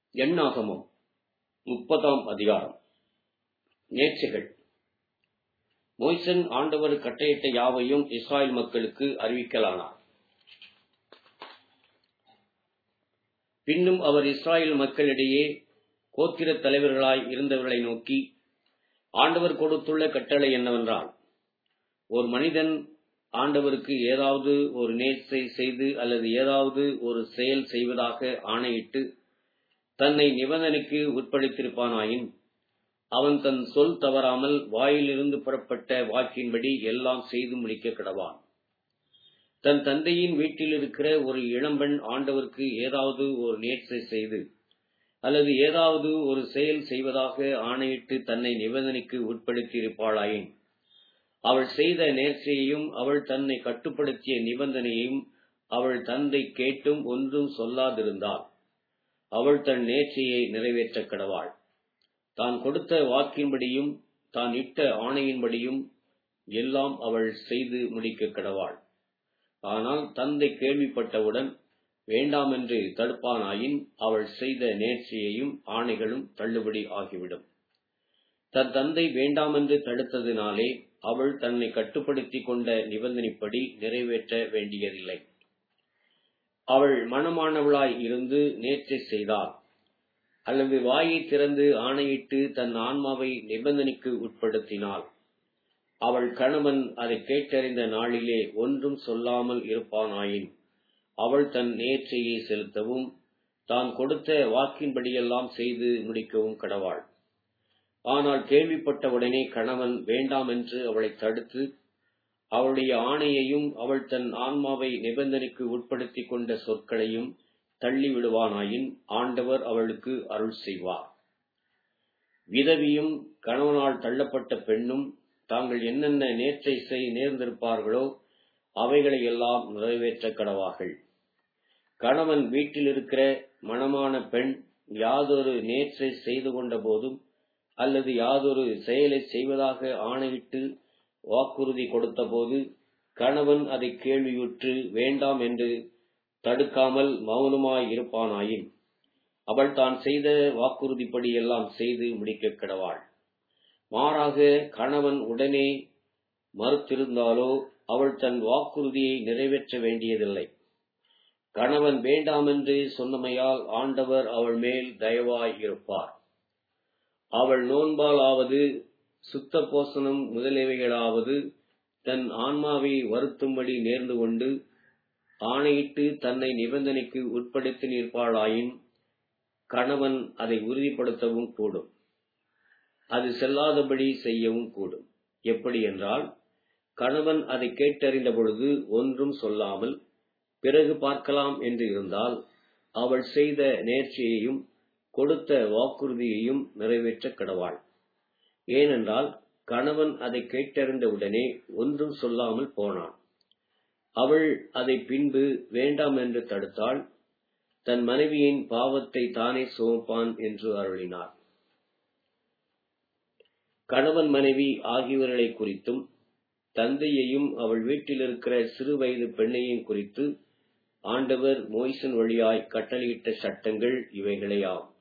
எண்ணாகமம் 30ஆம் அதிகாரம். நேர்ச்சைகள். மோசே ஆண்டவர் கட்டளையிட்ட யாவையும் இஸ்ராயேல் மக்களுக்கு அறிவிக்கலானார். பின்னும் அவர் இஸ்ராயேல் மக்களிடையே கோத்திரத் தலைவர்களாய் இருந்தவர்களை நோக்கி, ஆண்டவர் கொடுத்துள்ள கட்டளை என்னவென்றால், ஒரு மனிதன் ஆண்டவருக்கு ஏதாவது ஒரு நேர்ச்சை செய்து அல்லது ஏதாவது ஒரு செயல் செய்வதாக ஆணையிட்டு தன்னை நிபந்தனைக்கு உட்படுத்தியிருப்பானாயின், அவன் தன் சொல் தவறாமல் வாயிலிருந்து புறப்பட்ட வாக்கின்படி எல்லாம் செய்து முடிக்க கடவான். தன் தந்தையின் வீட்டில் இருக்கிற ஒரு இளம்பெண் ஆண்டவருக்கு ஏதாவது ஒரு நேர்ச்சை செய்து அல்லது ஏதாவது ஒரு செயல் செய்வதாக ஆணையிட்டு தன்னை நிபந்தனைக்கு உட்படுத்தியிருப்பாளாயின், அவள் செய்த நேர்ச்சையையும் அவள் தன்னை கட்டுப்படுத்திய நிபந்தனையையும் அவள் தந்தை கேட்டும் ஒன்றும் சொல்லாதிருந்தாள், அவள் தன் நேர்ச்சையை நிறைவேற்ற கடவாள். தான் கொடுத்த வாக்கின்படியும் தான் இட்ட ஆணையின்படியும் எல்லாம் அவள் செய்து முடிக்க கடவாள். ஆனால் தந்தை கேள்விப்பட்டவுடன் வேண்டாமென்று தடுப்பானாயின், அவள் செய்த நேர்ச்சையையும் ஆணைகளும் தள்ளுபடி ஆகிவிடும். தன் தந்தை வேண்டாமென்று தடுத்ததினாலே அவள் தன்னை கட்டுப்படுத்திக் கொண்ட நிபந்தனைப்படி நிறைவேற்ற வேண்டியதில்லை. அவள் மனமானவளாய் இருந்து நேர்ச்சை செய்தாள் அல்லது வாயை திறந்து ஆணையிட்டு தன் ஆன்மாவை நிபந்தனைக்கு உட்படுத்தினாள், அவள் கணவன் அதை கேட்டறிந்த நாளிலே ஒன்றும் சொல்லாமல் இருப்பானாயின், அவள் தன் நேர்ச்சையை செலுத்தவும் தான் கொடுத்த வாக்கின்படியெல்லாம் செய்து முடிக்கவும் கடவாள். ஆனால் கேள்விப்பட்டவுடனே கணவன் வேண்டாமென்று அவளை தடுத்து அவளுடைய ஆணையையும் அவள் தன் ஆன்மாவை நிபந்தனைக்கு உட்படுத்திக் கொண்ட சொற்களையும் தள்ளி விடுவானாயின், ஆண்டவர் அவளுக்கு அருள் செய்வார். விதவியும் கணவனால் தள்ளப்பட்ட பெண்ணும் தாங்கள் என்னென்ன நேர்ச்சை நேர்ந்திருப்பார்களோ அவைகளை எல்லாம் நிறைவேற்ற கடவார்கள். கணவன் வீட்டில் இருக்கிற மணமான பெண் யாதொரு நேர்ச்சை செய்து கொண்ட போதும் அல்லது யாதொரு செயலை செய்வதாக ஆணையிட்டு வாக்குறுதி கொடுத்த போது கணவன் அதை கேள்வியுற்று வேண்டாம் என்று தடுக்காமல் மௌனமாய் இருப்பானாயின், அவள் தான் செய்த வாக்குறுதிப்படி எல்லாம் செய்து முடிக்க கடவாள். மாறாக கணவன் உடனே மறுத்திருந்தாலோ அவள் தன் வாக்குறுதியை நிறைவேற்ற வேண்டியதில்லை. கணவன் வேண்டாமென்று சொன்னமையால் ஆண்டவர் அவள் மேல் தயவாய் இருப்பார். அவள் நோன்பாலாவது சுத்த போசனம் முதலியவைகளாவது தன் ஆன்மாவை வருத்தும்படி நேர்ந்து கொண்டு ஆணையிட்டு தன்னை நிபந்தனைக்கு உட்படுத்தி நிற்பாளாயின், கணவன் அதை உறுதிப்படுத்தவும் கூடும், அது செல்லாதபடி செய்யவும் கூடும். எப்படி என்றால், கணவன் அதை கேட்டறிந்த பொழுது ஒன்றும் சொல்லாமல் பிறகு பார்க்கலாம் என்று இருந்தால், அவள் செய்த நேர்ச்சையையும் கொடுத்த வாக்குறுதியையும் நிறைவேற்ற கடவாள். ஏனென்றால் கணவன் அதை கேட்டறிந்தவுடனே ஒன்றும் சொல்லாமல் போனான். அவள் அதை பின்பு வேண்டாம் என்று தடுத்தாள், தன் மனைவியின் பாவத்தை தானே சுமப்பான் என்று அருளினார். கணவன் மனைவி ஆகியவர்களை குறித்தும் தந்தையையும் அவள் வீட்டில் இருக்கிற சிறு வயது பெண்ணையும் குறித்து ஆண்டவர் மோசே வழியாய் கட்டளையிட்ட சட்டங்கள் இவைகளேயாம்.